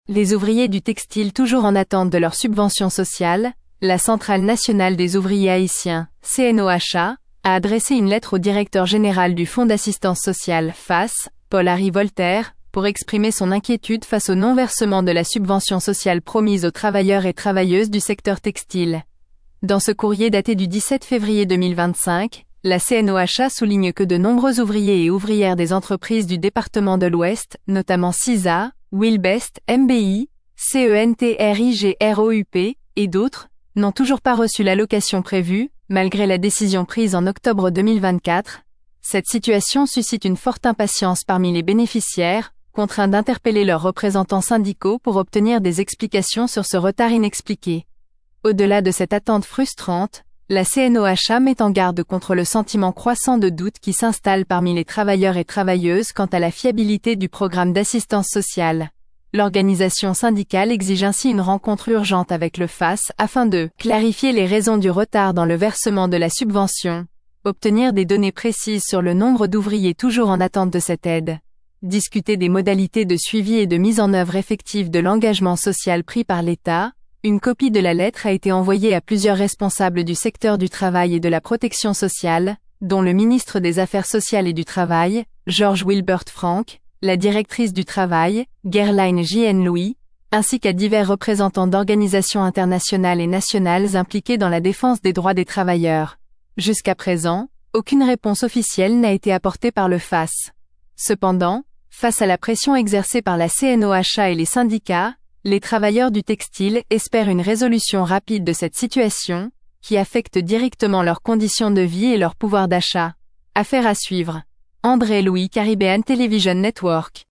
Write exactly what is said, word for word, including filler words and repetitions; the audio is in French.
Les ouvriers du textile toujours en attente de leur subvention sociale, la Centrale nationale des ouvriers haïtiens, C N O H A, a adressé une lettre au directeur général du Fonds d'assistance sociale, F A S, Paul-Henri Voltaire, pour exprimer son inquiétude face au non-versement de la subvention sociale promise aux travailleurs et travailleuses du secteur textile. Dans ce courrier daté du dix-sept février deux mille vingt-cinq, la C N O H A souligne que de nombreux ouvriers et ouvrières des entreprises du département de l'Ouest, notamment C I S A, Wilbest, M B I, C E N T R I G R O U P, et d'autres, n'ont toujours pas reçu l'allocation prévue, malgré la décision prise en octobre deux mille vingt-quatre. Cette situation suscite une forte impatience parmi les bénéficiaires, contraints d'interpeller leurs représentants syndicaux pour obtenir des explications sur ce retard inexpliqué. Au-delà de cette attente frustrante, la C N O H A met en garde contre le sentiment croissant de doute qui s'installe parmi les travailleurs et travailleuses quant à la fiabilité du programme d'assistance sociale. L'organisation syndicale exige ainsi une rencontre urgente avec le F A S afin de clarifier les raisons du retard dans le versement de la subvention, obtenir des données précises sur le nombre d'ouvriers toujours en attente de cette aide, discuter des modalités de suivi et de mise en œuvre effective de l'engagement social pris par l'État. Une copie de la lettre a été envoyée à plusieurs responsables du secteur du travail et de la protection sociale, dont le ministre des Affaires sociales et du Travail, George Wilbert Frank, la directrice du travail, Gerline J N Louis, ainsi qu'à divers représentants d'organisations internationales et nationales impliquées dans la défense des droits des travailleurs. Jusqu'à présent, aucune réponse officielle n'a été apportée par le F A S. Cependant, face à la pression exercée par la C N O H A et les syndicats, les travailleurs du textile espèrent une résolution rapide de cette situation, qui affecte directement leurs conditions de vie et leur pouvoir d'achat. Affaire à suivre. André Louis, Caribbean Television Network.